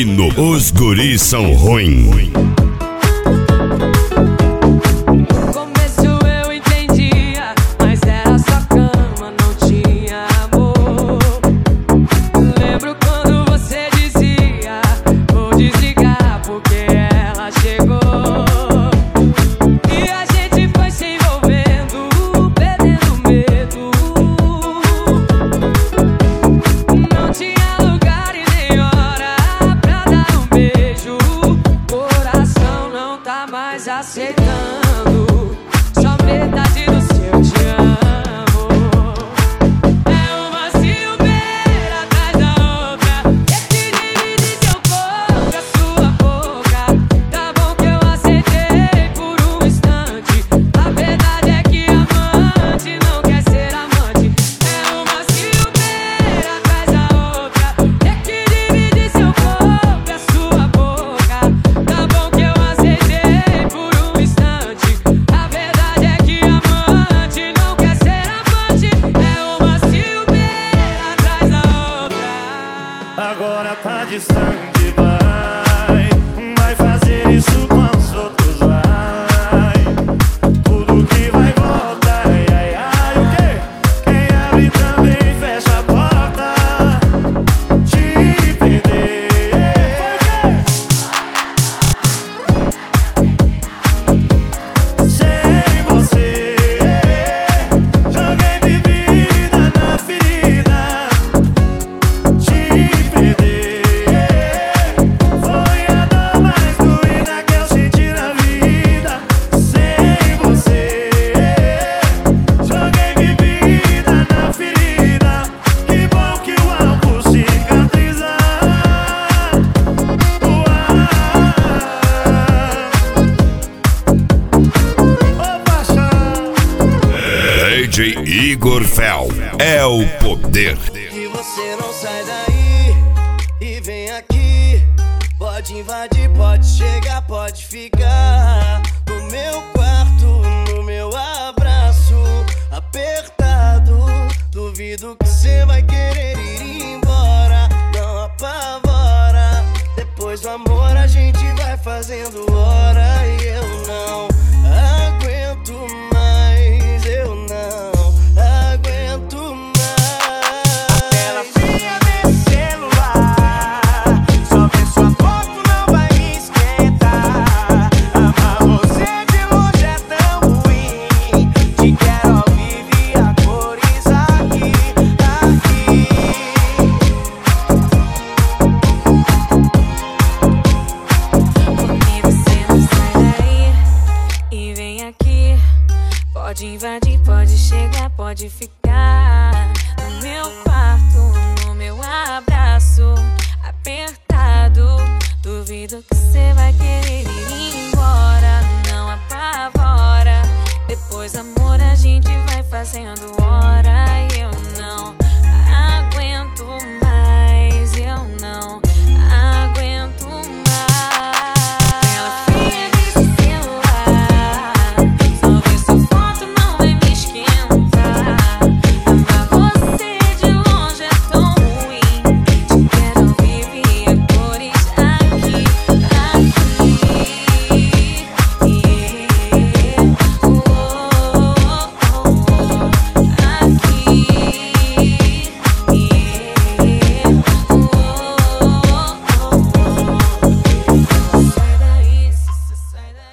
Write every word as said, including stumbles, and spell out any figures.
Lino, os guris são ruins. Aceitando só metade do seu te amo. É uma ciumeira atrás da outra, quer te dividir seu corpo, a sua boca. Tá bom que eu aceitei por um instante. A verdade é que amante não quer ser amante. É uma ciumeira atrás da outra, quer te dividir seu corpo, a sua boca. Tá bom que eu aceitei por um instante. A verdade é que amante não quer ser amante. É uma ciumeira atrás da outra. Agora tá distante, vai Vai fazer isso com os outros, vai. Tudo que vai voltar, ai, ai, ai, o quê? Quem abre também fecha a porta. Te perder sem você. Joguei bebida na ferida. Te perder foi a dor mais doída que eu senti na vida. Sem você, joguei bebida na ferida. Que bom que o álcool cicatriza. Ô paixão, D J Igor Fel é o poder. Que você não sai daí e vem aqui. Pode invadir, pode chegar, pode ficar no meu quarto, no meu abraço apertado. Duvido que você vai querer ir embora. Não apavora. Depois do amor a gente vai fazendo hora. E eu não aguento mais, eu não aguento mais. A tela fria desse celular, só ver sua foto não vai me esquentar. Amar você de longe é tão ruim. Te quero ao vivo e a cores aqui, aqui. Porque você não sai daí e vem aqui. Pode invadir, pode chegar, pode ficar no meu quarto, no meu abraço apertado. Duvido que você vai querer